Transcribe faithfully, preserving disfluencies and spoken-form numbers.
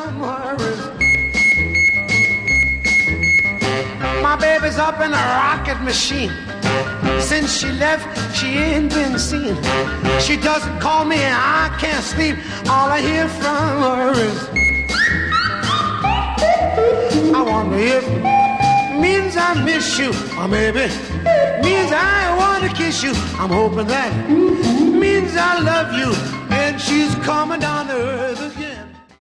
from her. My baby's up in a rocket machine. Since she left, she ain't been seen. She doesn't call me and I can't sleep. All I hear from her is I wonder if it means I miss you, or maybe means I want to kiss you. I'm hoping that means I love you, and she's coming down to earth.